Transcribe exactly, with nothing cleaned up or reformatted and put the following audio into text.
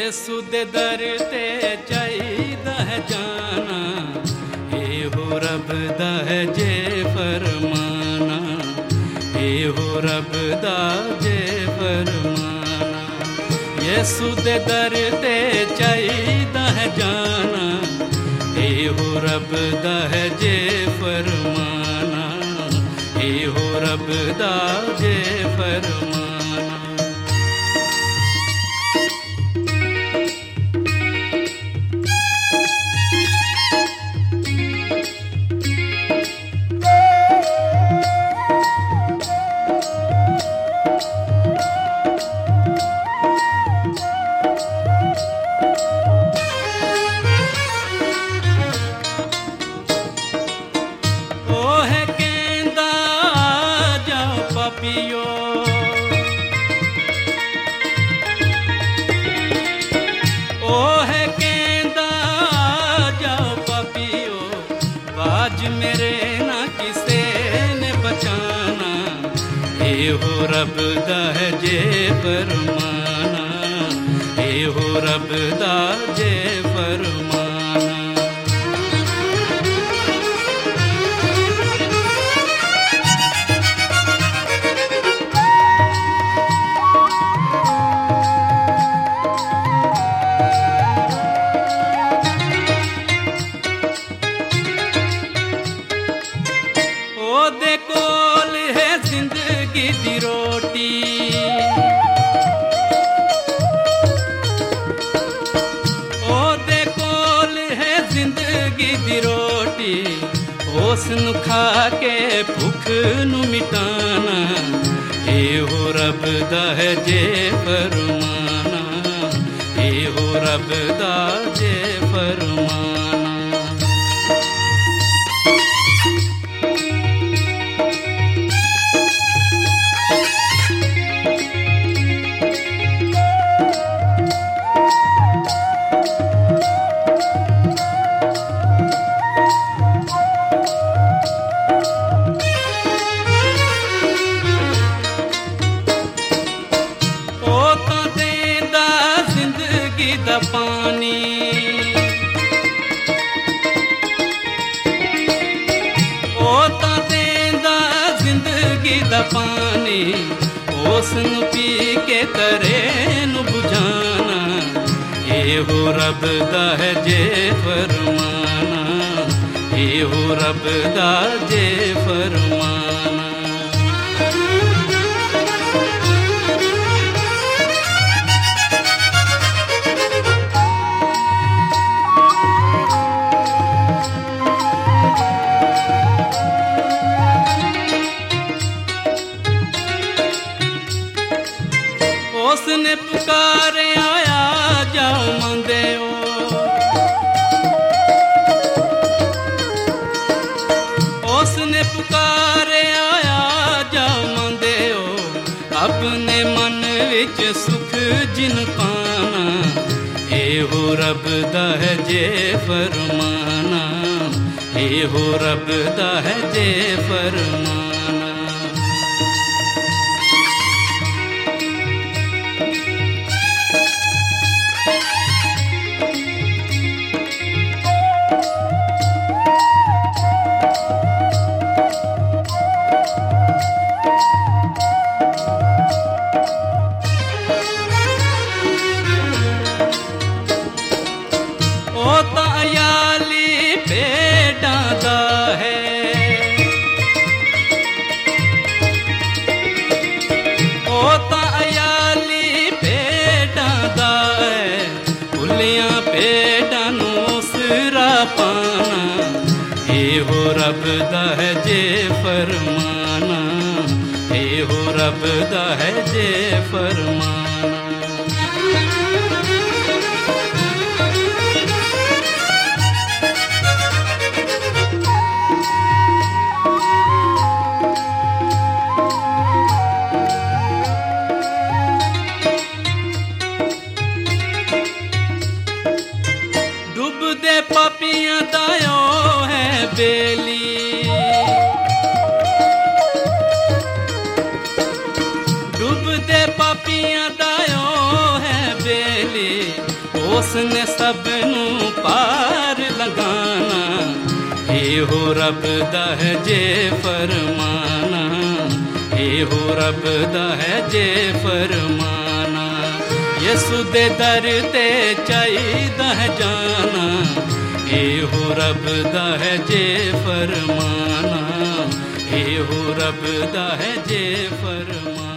यीशु दे दर ते चाहीदा है जाना, एहो रब दा है जे फरमाना, एहो रब दा जे फरमाना। यीशु दे दर ते चाहीदा है जाना, एहो रब दा है जे फरमाना, एहो रब दा जे फरमाना। पियो ओ है केंदा जाओ पापियो, बाज मेरे ना किसे ने बचाना, एहो रब दा है जे फरमाना, एहो रब दा जे फरमाना। ओदे कोल है जिंदगी दी रोटी, ओदे कोल है जिंदगी दी रोटी, उस नु खा के भुख नु मिटाना, एहो रब दा है जे फरमाना, एहो रब दा जे फरमाना। दा पानी ओ ता देंदा जिंदगी दा पानी, उस नु पी के तरे नु बुझाना, एहो रब दा है जे फरमाना, एहो रब दा जे फरमाना। उसने पुकारे आया जाओ मंदे ओ, उसने पुकारे आया जाओ मंदे ओ, अपने मन विच सुख जिन पाना, एहो रब दा है जे फरमाना, एहो रब दा है जे फरमाना। ओ तायाली पेड़ा दा है, ओ तायाली पेड़ा दा है, खुलियां पेड़ा नू उसरा पाना, एहो रब दा है जे फरमाना, एहो रब दा है जे फरमाना। डुबदे पापियां दायो है बेली, डुबदे पापियां दायो है बेली, उसने सबनू पार लगाना, एहो रब दा है जे फरमाना, एहो रब दा है जे फरमाना। यसु दे दर ते चाहीदा है जाना, एहो रब दा है जे फरमाना, एहो रब दा है जे फरमाना।